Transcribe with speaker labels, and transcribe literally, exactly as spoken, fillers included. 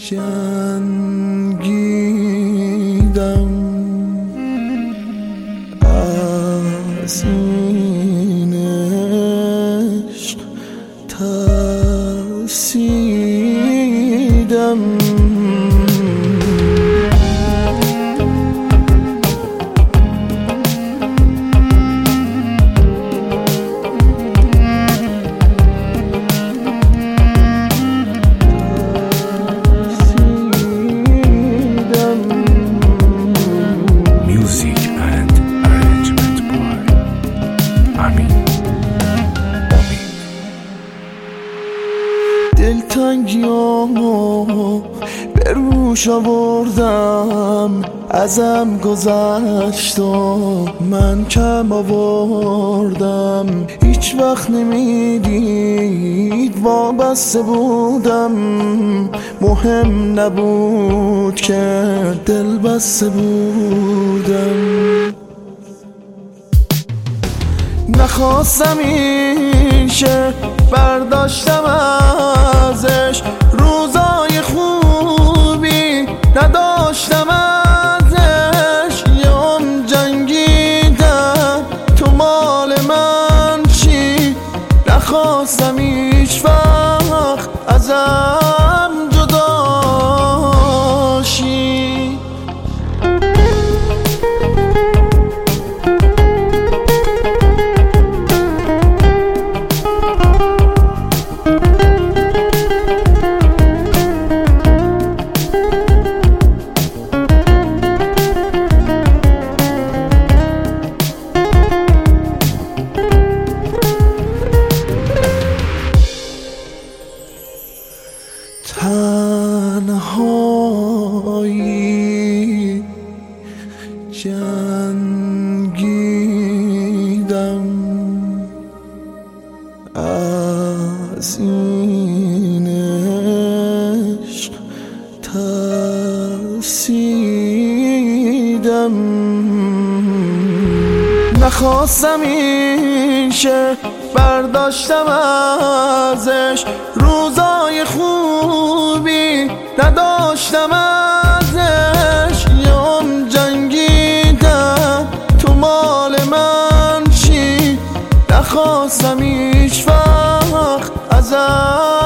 Speaker 1: جنگیدم از این عشق ترسیدم. دلتنگیامو به روش آوردم، ازم گذشت و من کم آوردم. هیچ وقت نمیدید وابسته بودم، مهم نبود که دل بسته بودم. نخواستم این شه برداشتم ازش، روزای خوبی نداشتم ازش. یام جنگیدم تو مال من چی، نخواستم هیچ وقت ازم جدا شی. تنهایی جنگیدم از این عشق ترسیدم. نخواستم این شه برداشتم ازش، روزای خوبی نداشتم ازش. یام جنگیدم تو مال من چی، نخواستم هیچ وقت ازش